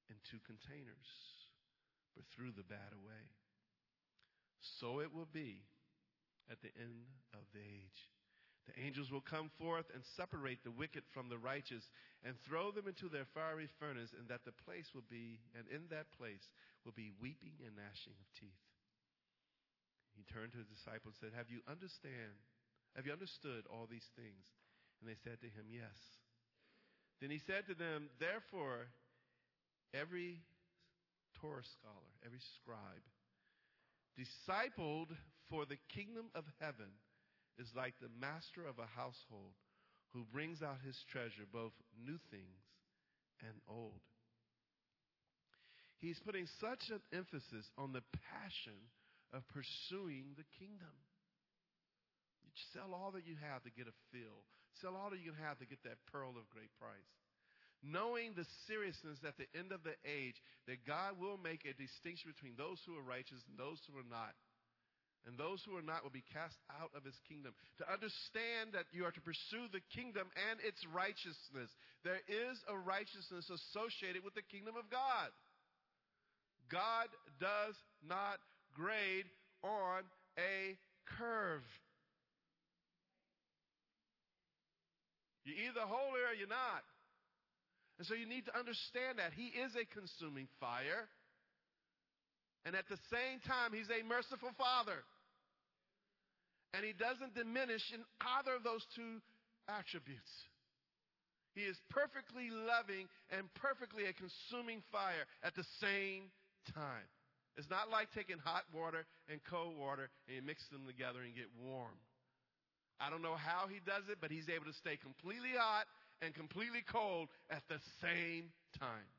in two containers, but threw the bad away. So it will be at the end of the age. The angels will come forth and separate the wicked from the righteous and throw them into their fiery furnace, and that the place will be, and in that place will be weeping and gnashing of teeth. He turned to his disciples and said, Have you understand? Have you understood all these things? And they said to him, Yes. Then he said to them, Therefore, every Torah scholar, every scribe, discipled for the kingdom of heaven is like the master of a household who brings out his treasure, both new things and old. He's putting such an emphasis on the passion of pursuing the kingdom. You sell all that you have to get a field. Sell all that you can have to get that pearl of great price. Knowing the seriousness at the end of the age that God will make a distinction between those who are righteous and those who are not. And those who are not will be cast out of his kingdom. To understand that you are to pursue the kingdom and its righteousness. There is a righteousness associated with the kingdom of God. God does not grade on a curve. You're either holy or you're not. And so you need to understand that he is a consuming fire. And at the same time, he's a merciful father. And he doesn't diminish in either of those two attributes. He is perfectly loving and perfectly a consuming fire at the same time. It's not like taking hot water and cold water and you mix them together and get warm. I don't know how he does it, but he's able to stay completely hot and completely cold at the same time.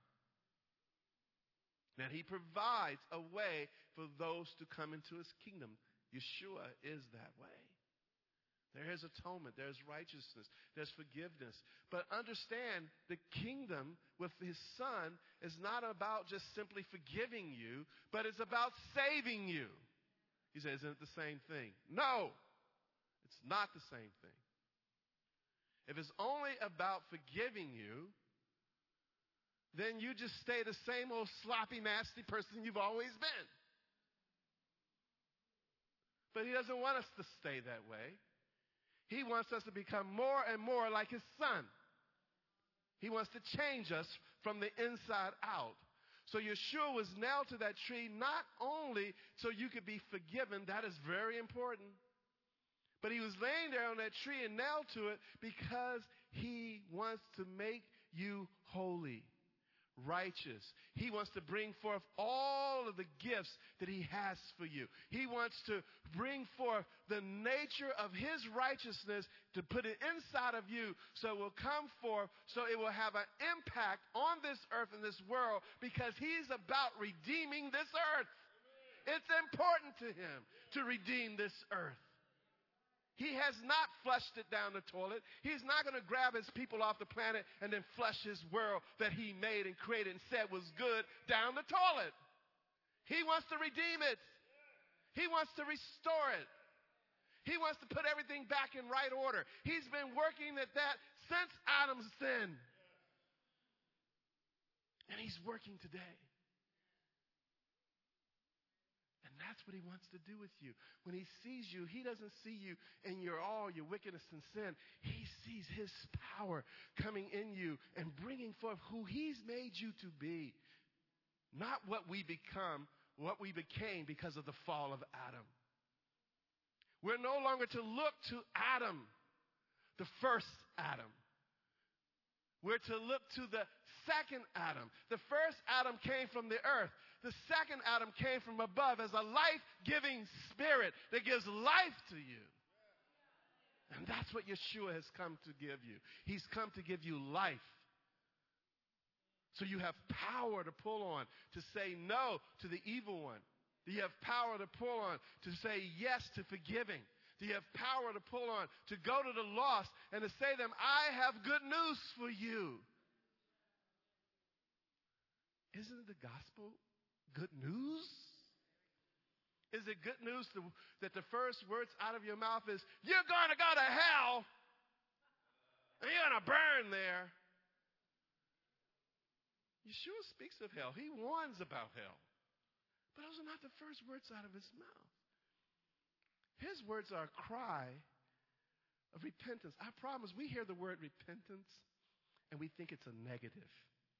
That he provides a way for those to come into his kingdom. Yeshua is that way. There is atonement. There's righteousness. There's forgiveness. But understand, the kingdom with his son is not about just simply forgiving you, but it's about saving you. He says, isn't it the same thing? No, it's not the same thing. If it's only about forgiving you, then you just stay the same old sloppy, nasty person you've always been. But he doesn't want us to stay that way. He wants us to become more and more like his son. He wants to change us from the inside out. So Yeshua was nailed to that tree not only so you could be forgiven, that is very important, but he was laying there on that tree and nailed to it because he wants to make you holy, righteous. He wants to bring forth all of the gifts that he has for you. He wants to bring forth the nature of his righteousness to put it inside of you so it will come forth, so it will have an impact on this earth and this world because he's about redeeming this earth. It's important to him to redeem this earth. He has not flushed it down the toilet. He's not going to grab his people off the planet and then flush his world that he made and created and said was good down the toilet. He wants to redeem it. He wants to restore it. He wants to put everything back in right order. He's been working at that since Adam's sin. And he's working today. That's what he wants to do with you. When he sees you, he doesn't see you in your all, your wickedness and sin. He sees his power coming in you and bringing forth who he's made you to be. Not what we become, what we became because of the fall of Adam. We're no longer to look to Adam, the first Adam. We're to look to the second Adam. The first Adam came from the earth. The second Adam came from above as a life-giving spirit that gives life to you. And that's what Yeshua has come to give you. He's come to give you life. So you have power to pull on, to say no to the evil one. You have power to pull on, to say yes to forgiving. You have power to pull on, to go to the lost and to say to them, I have good news for you. Isn't the gospel good news? Is it good news to, that the first words out of your mouth is, you're going to go to hell and you're going to burn there? Yeshua speaks of hell. He warns about hell. But those are not the first words out of his mouth. His words are a cry of repentance. I promise we hear the word repentance and we think it's a negative.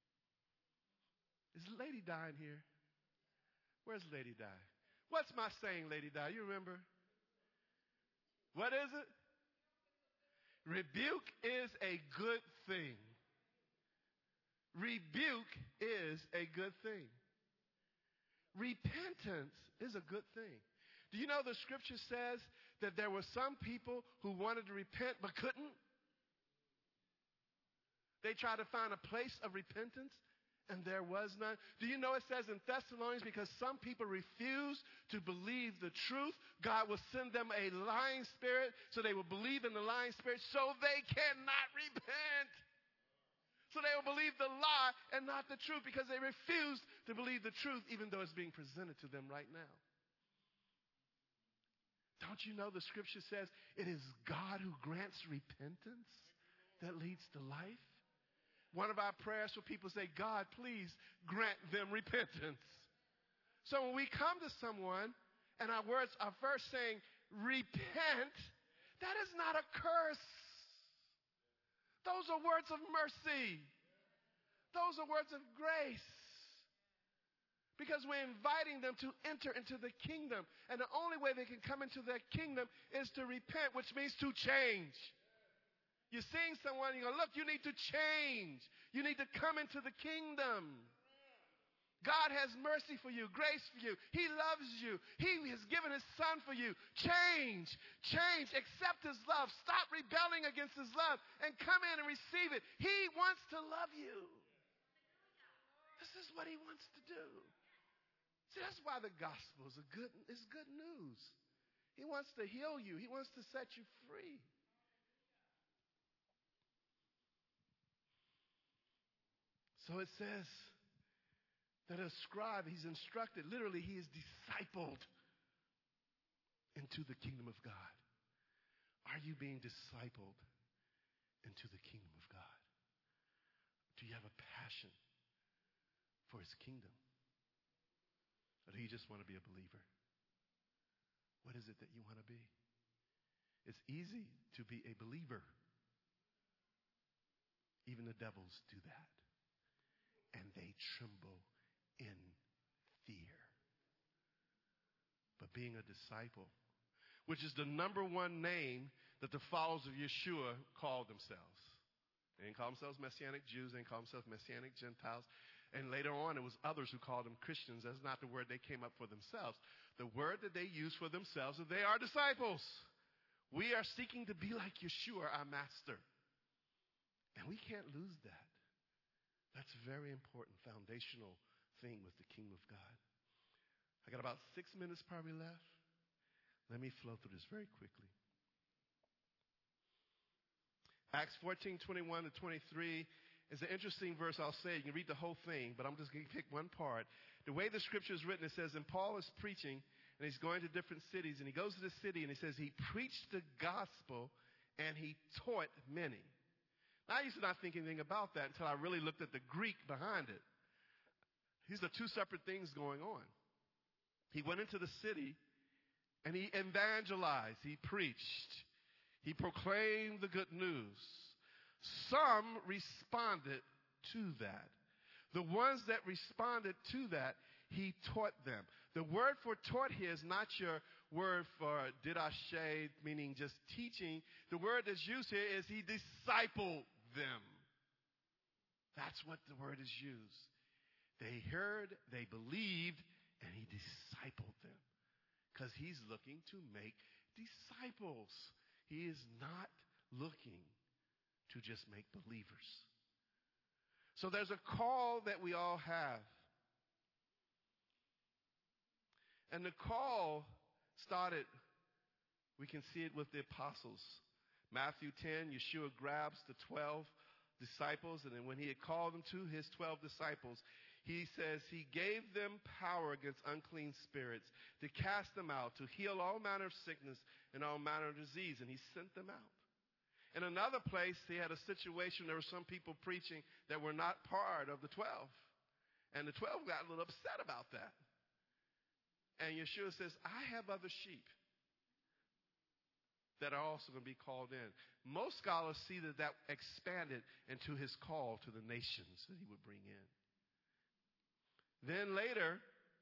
Is Lady Di in here? Where's Lady Di? What's my saying, Lady Di? You remember? What is it? Rebuke is a good thing. Rebuke is a good thing. Repentance is a good thing. Do you know the scripture says that there were some people who wanted to repent but couldn't? They tried to find a place of repentance and there was none. Do you know it says in Thessalonians, because some people refuse to believe the truth, God will send them a lying spirit so they will believe in the lying spirit so they cannot repent. So they will believe the lie and not the truth because they refuse to believe the truth even though it's being presented to them right now. Don't you know the scripture says it is God who grants repentance that leads to life? One of our prayers for people say, God, please grant them repentance. So when we come to someone and our words are first saying, repent, that is not a curse. Those are words of mercy. Those are words of grace. Because we're inviting them to enter into the kingdom. And the only way they can come into that kingdom is to repent, which means to change. You're seeing someone, you go, look, you need to change. You need to come into the kingdom. God has mercy for you, grace for you. He loves you. He has given his son for you. Change. Change. Accept his love. Stop rebelling against his love and come in and receive it. He wants to love you. This is what he wants to do. See, that's why the gospel is a good, is good news. He wants to heal you. He wants to set you free. So it says that a scribe, he's instructed, literally he is discipled into the kingdom of God. Are you being discipled into the kingdom of God? Do you have a passion for his kingdom? Or do you just want to be a believer? What is it that you want to be? It's easy to be a believer. Even the devils do that. And they tremble in fear. But being a disciple, which is the number one name that the followers of Yeshua called themselves. They didn't call themselves Messianic Jews. They didn't call themselves Messianic Gentiles. And later on, it was others who called them Christians. That's not the word they came up for themselves. The word that they use for themselves is they are disciples. We are seeking to be like Yeshua, our master. And we can't lose that. That's a very important foundational thing with the kingdom of God. I got about six minutes probably left. Let me flow through this very quickly. Acts fourteen, twenty-one to twenty-three is an interesting verse. I'll say you can read the whole thing, but I'm just going to pick one part. The way the scripture is written, it says, and Paul is preaching, and he's going to different cities, and he goes to the city, and he says he preached the gospel, and he taught many. I used to not think anything about that until I really looked at the Greek behind it. These are two separate things going on. He went into the city and he evangelized. He preached. He proclaimed the good news. Some responded to that. The ones that responded to that, he taught them. The word for taught here is not your word for didashe, meaning just teaching. The word that's used here is he discipled them. That's what the word is used. They heard, they believed, and he discipled them. Because he's looking to make disciples. He is not looking to just make believers. So there's a call that we all have. And the call started, we can see it with the apostles. Matthew ten, Yeshua grabs the twelve disciples, and then when he had called them to his twelve disciples, he says he gave them power against unclean spirits to cast them out, to heal all manner of sickness and all manner of disease, and he sent them out. In another place, he had a situation, there were some people preaching that were not part of the twelve. And the twelve got a little upset about that. And Yeshua says, I have other sheep that are also going to be called in. Most scholars see that that expanded into his call to the nations that he would bring in. Then later,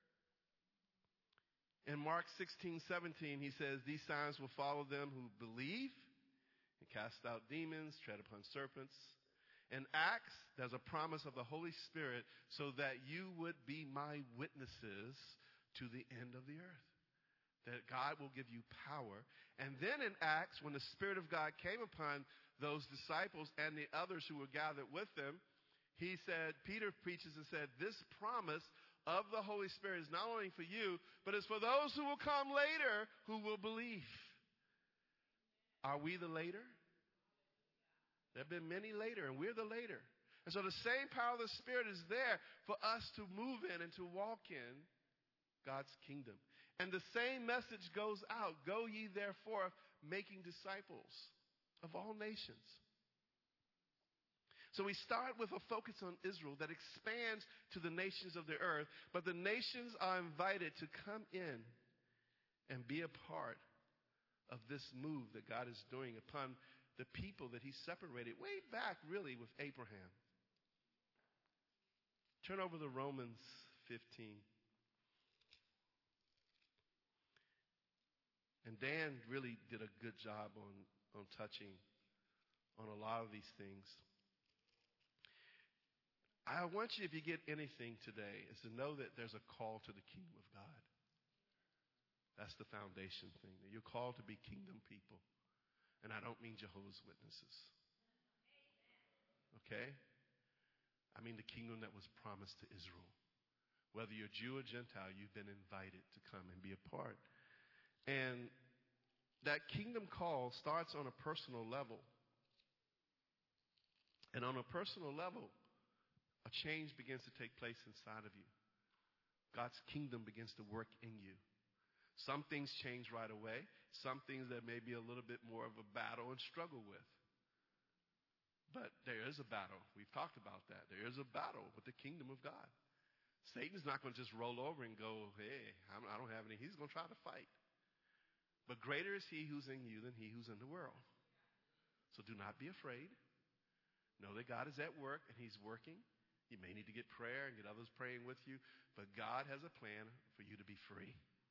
in Mark sixteen, seventeen, he says, these signs will follow them who believe and cast out demons, tread upon serpents. In Acts, there's a promise of the Holy Spirit so that you would be my witnesses to the end of the earth. That God will give you power. And then in Acts, when the Spirit of God came upon those disciples and the others who were gathered with them, he said, Peter preaches and said, this promise of the Holy Spirit is not only for you, but it's for those who will come later who will believe. Are we the later? There have been many later, and we're the later. And so the same power of the Spirit is there for us to move in and to walk in God's kingdom. And the same message goes out. Go ye therefore, making disciples of all nations. So we start with a focus on Israel that expands to the nations of the earth. But the nations are invited to come in and be a part of this move that God is doing upon the people that he separated way back really with Abraham. Turn over to Romans fifteen. And Dan really did a good job on, on touching on a lot of these things. I want you, if you get anything today, is to know that there's a call to the kingdom of God. That's the foundation thing. That you're called to be kingdom people. And I don't mean Jehovah's Witnesses. Okay? I mean the kingdom that was promised to Israel. Whether you're Jew or Gentile, you've been invited to come and be a part. And that kingdom call starts on a personal level. And on a personal level, a change begins to take place inside of you. God's kingdom begins to work in you. Some things change right away. Some things that may be a little bit more of a battle and struggle with. But there is a battle. We've talked about that. There is a battle with the kingdom of God. Satan's not going to just roll over and go, hey, I don't have any. He's going to try to fight. But greater is he who's in you than he who's in the world. So do not be afraid. Know that God is at work and he's working. You may need to get prayer and get others praying with you. But God has a plan for you to be free.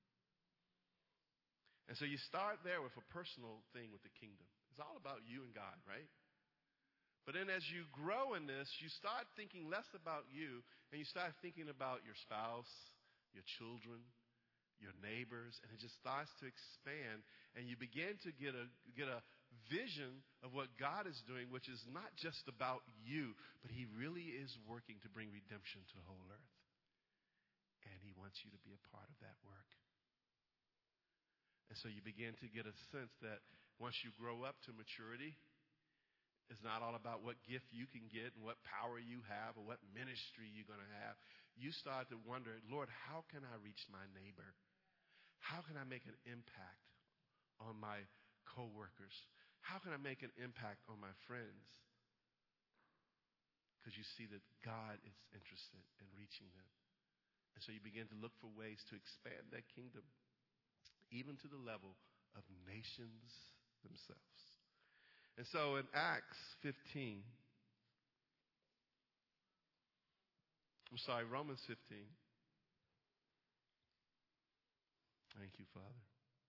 And so you start there with a personal thing with the kingdom. It's all about you and God, right? But then as you grow in this, you start thinking less about you and you start thinking about your spouse, your children, your neighbors, and it just starts to expand and you begin to get a get a vision of what God is doing, which is not just about you, but he really is working to bring redemption to the whole earth. And he wants you to be a part of that work. And so you begin to get a sense that once you grow up to maturity, it's not all about what gift you can get and what power you have or what ministry you're going to have. You start to wonder, Lord, how can I reach my neighbor? How can I make an impact on my coworkers? How can I make an impact on my friends? Because you see that God is interested in reaching them. And so you begin to look for ways to expand that kingdom, even to the level of nations themselves. And so in Acts fifteen, I'm sorry, Romans fifteen. Thank you, Father.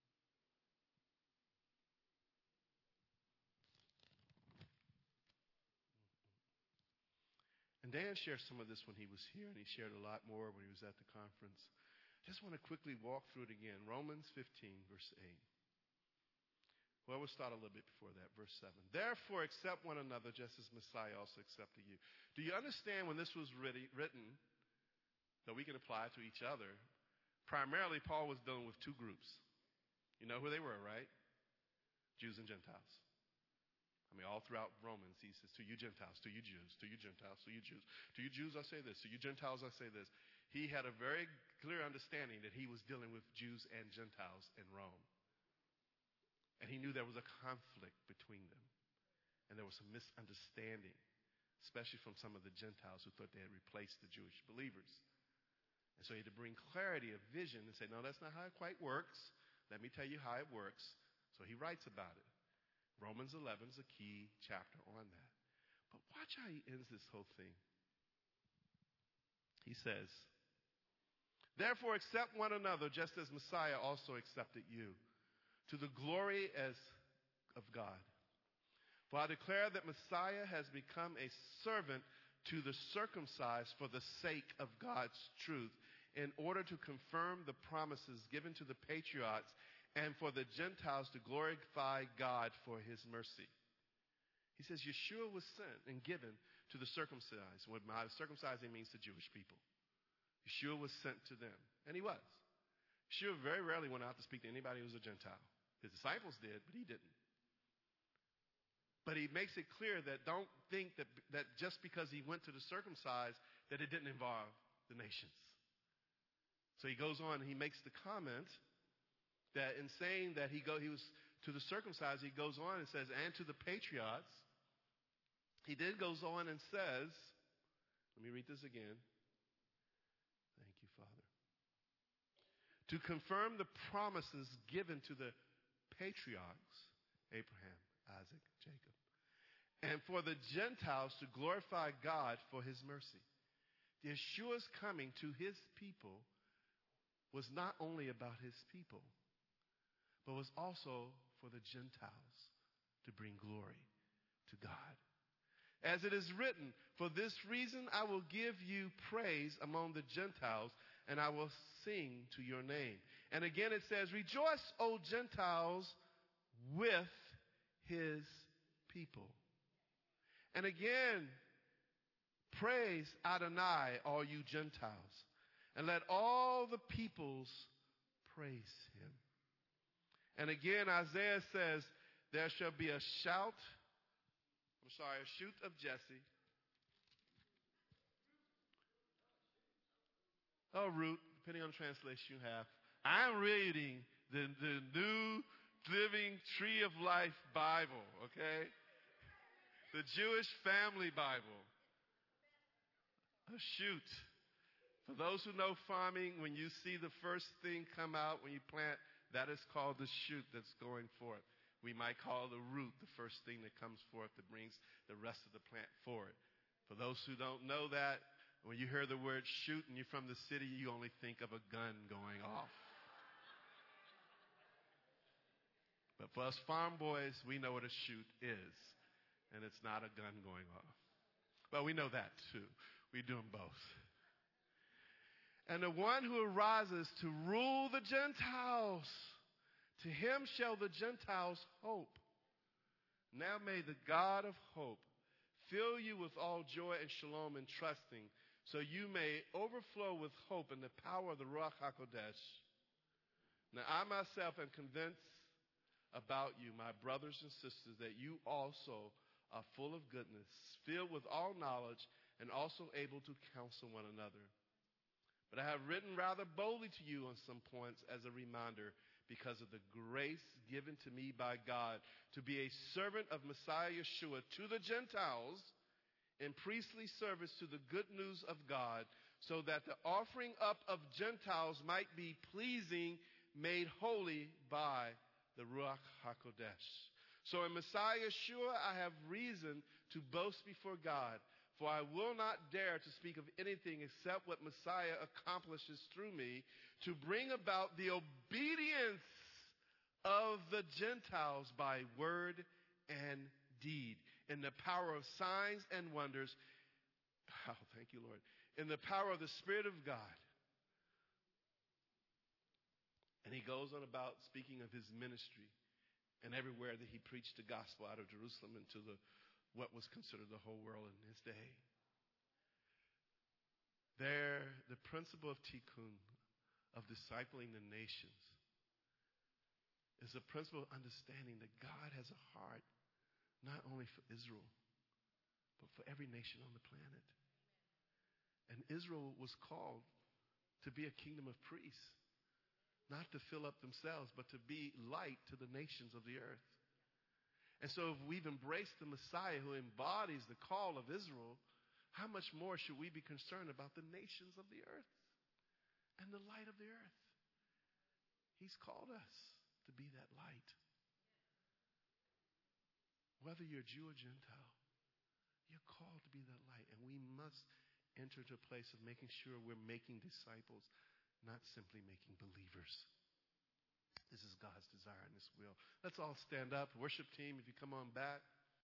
And Dan shared some of this when he was here, and he shared a lot more when he was at the conference. I just want to quickly walk through it again. Romans fifteen, verse eight. Well, we'll start a little bit before that, verse seven. Therefore, accept one another just as Messiah also accepted you. Do you understand when this was written, that we can apply it to each other? Primarily, Paul was dealing with two groups. You know who they were, right? Jews and Gentiles. I mean, all throughout Romans, he says, to you Gentiles, to you Jews, to you Gentiles, to you Jews. To you Jews, I say this. To you Gentiles, I say this. He had a very clear understanding that he was dealing with Jews and Gentiles in Rome. And he knew there was a conflict between them. And there was some misunderstanding especially from some of the Gentiles who thought they had replaced the Jewish believers. And so he had to bring clarity of vision and say, no, that's not how it quite works. Let me tell you how it works. So he writes about it. Romans eleven is a key chapter on that. But watch how he ends this whole thing. He says, therefore accept one another just as Messiah also accepted you, to the glory as of God. For I declare that Messiah has become a servant to the circumcised for the sake of God's truth, in order to confirm the promises given to the patriarchs, and for the Gentiles to glorify God for his mercy. He says Yeshua was sent and given to the circumcised. What by circumcising means the Jewish people. Yeshua was sent to them. And he was. Yeshua very rarely went out to speak to anybody who was a Gentile. His disciples did, but he didn't. But he makes it clear that don't think that, that just because he went to the circumcised, that it didn't involve the nations. So he goes on and he makes the comment that in saying that he, go, he was to the circumcised, he goes on and says, and to the patriots. He then goes on and says, let me read this again. Thank you, Father. To confirm the promises given to the patriarchs, Abraham, Isaac, Jacob, and for the Gentiles to glorify God for his mercy. Yeshua's coming to his people was not only about his people, but was also for the Gentiles to bring glory to God. As it is written, for this reason I will give you praise among the Gentiles, and I will sing to your name. And again it says, rejoice, O Gentiles, with his people. And again, praise Adonai, all you Gentiles, and let all the peoples praise him. And again, Isaiah says, there shall be a shout, I'm sorry, a shoot of Jesse. Oh, root, depending on the translation you have. I'm reading the, the New Living Tree of Life Bible, okay? The Jewish Family Bible. A shoot. For those who know farming, when you see the first thing come out when you plant, that is called the shoot that's going forth. We might call the root the first thing that comes forth that brings the rest of the plant forward. For those who don't know that, when you hear the word shoot and you're from the city, you only think of a gun going off. But for us farm boys, we know what a shoot is. And it's not a gun going off. Well, we know that too. We do them both. And the one who arises to rule the Gentiles, to him shall the Gentiles hope. Now may the God of hope fill you with all joy and shalom and trusting, so you may overflow with hope in the power of the Ruach HaKodesh. Now I myself am convinced about you, my brothers and sisters, that you also are full of goodness, filled with all knowledge, and also able to counsel one another. But I have written rather boldly to you on some points as a reminder, because of the grace given to me by God to be a servant of Messiah Yeshua to the Gentiles in priestly service to the good news of God, so that the offering up of Gentiles might be pleasing, made holy by the Ruach HaKodesh. So in Messiah Yeshua I have reason to boast before God, for I will not dare to speak of anything except what Messiah accomplishes through me to bring about the obedience of the Gentiles by word and deed, in the power of signs and wonders. Oh, thank you, Lord. In the power of the Spirit of God. And he goes on about speaking of his ministry and everywhere that he preached the gospel out of Jerusalem into the what was considered the whole world in his day. There, the principle of tikkun, of discipling the nations, is a principle of understanding that God has a heart not only for Israel, but for every nation on the planet. And Israel was called to be a kingdom of priests, not to fill up themselves, but to be light to the nations of the earth. And so if we've embraced the Messiah who embodies the call of Israel, how much more should we be concerned about the nations of the earth and the light of the earth? He's called us to be that light. Whether you're Jew or Gentile, you're called to be that light. And we must enter into a place of making sure we're making disciples, not simply making believers. This is God's desire in this will. Let's all stand up. Worship team, if you come on back.